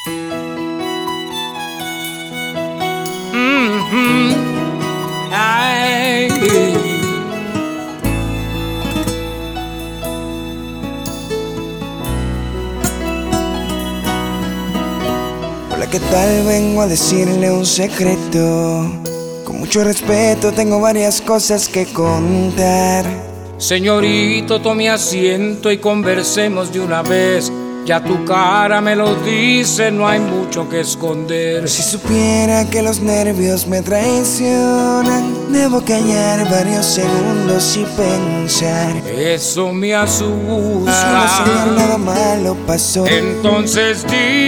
Ay. Hola, ¿qué tal? Vengo a decirle un secreto. Con mucho respeto tengo varias cosas que contar. Señorito, tome asiento y conversemos de una vez. Ya tu cara me lo dice, no hay mucho que esconder. Si supiera que los nervios me traicionan, debo callar varios segundos y pensar. Eso me asusta. No, señor, nada malo pasó. Entonces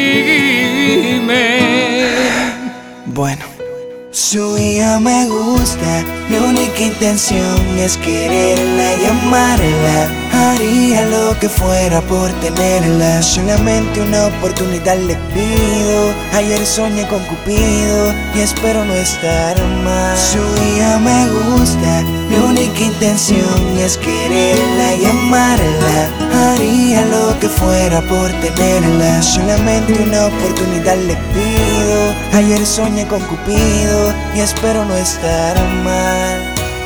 dime. Bueno, su hija me gusta, mi única intención es quererla y amarla. Haría lo que fuera por tenerla, solamente una oportunidad le pido. Ayer soñé con Cupido y espero no estar mal. Su hija me gusta, mi única intención es quererla y amarla. Haría lo que fuera por tenerla, solamente una oportunidad le pido. Ayer soñé con Cupido y espero no estar mal.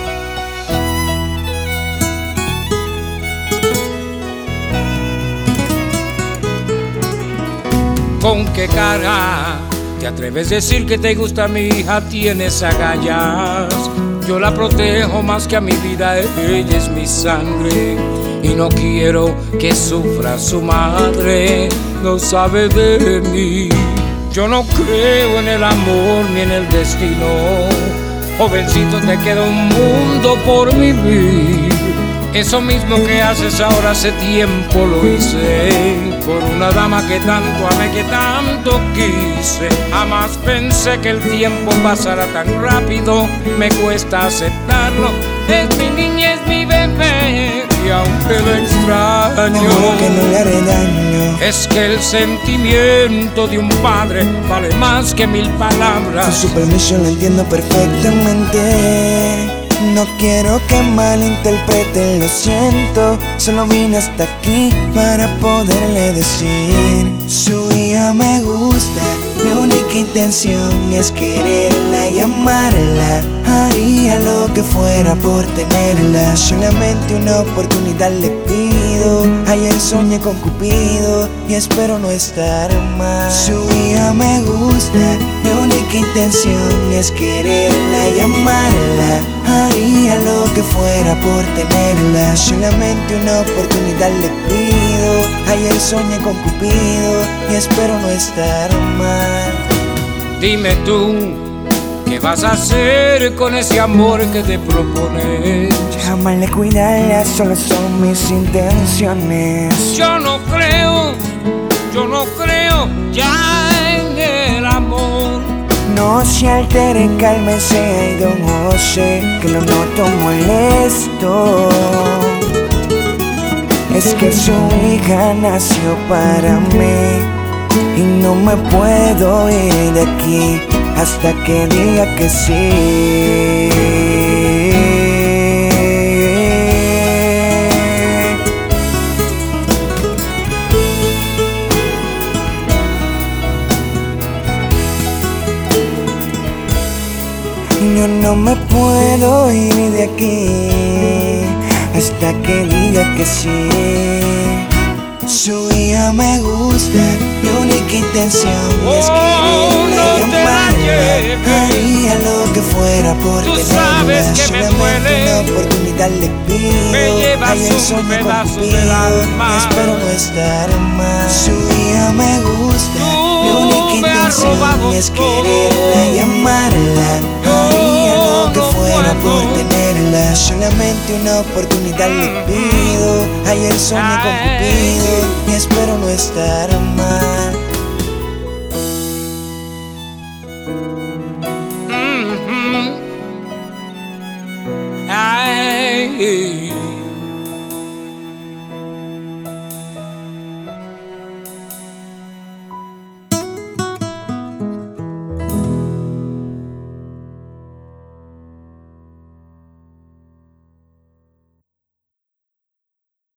¿Con qué cara te atreves a decir que te gusta mi hija? Tienes agallas. Yo la protejo más que a mi vida, ella es mi sangre. Y no quiero que sufra su madre, no sabe de mí. Yo no creo en el amor ni en el destino. Jovencito, te queda un mundo por vivir. Eso mismo que haces ahora hace tiempo lo hice por una dama que tanto amé, que tanto quise. Jamás pensé que el tiempo pasara tan rápido, me cuesta aceptarlo. Es mi niña, es mi bebé, y aunque la extraño, juro que no le haré daño. Es que el sentimiento de un padre vale más que 1000 palabras. Con su permiso lo entiendo perfectamente. No quiero que malinterpreten, lo siento. Solo vine hasta aquí para poderle decir. Su hija me gusta, mi única intención es quererla y amarla. Haría lo que fuera por tenerla, solamente una oportunidad le pido. Ayer soñé con Cupido y espero no estar mal. Su hija me gusta, mi única intención es quererla y amarla. Haría lo que fuera por tenerla, solamente una oportunidad le pido. Ayer soñé con Cupido y espero no estar mal. Dime tú, ¿qué vas a hacer con ese amor que te propones? Amarla y cuidarla solo son mis intenciones. Yo no creo ya en el amor. No se altere, cálmese, ay don José, que lo noto molesto. Es que su hija nació para mí y no me puedo ir de aquí hasta que diga que sí. Yo no me puedo ir de aquí hasta que diga que sí. Su hija me gusta, mi única intención es quererla y amarla. Haría lo que fuera por tenerla, solamente una oportunidad le pido. Ayer soñé con Cupido y espero no estar mal. Su hija me gusta, mi única intención es quererla y amarla. Haría lo que fuera por tenerla, solamente una oportunidad le pido. Ayer soñé con Cupido y espero no estar mal.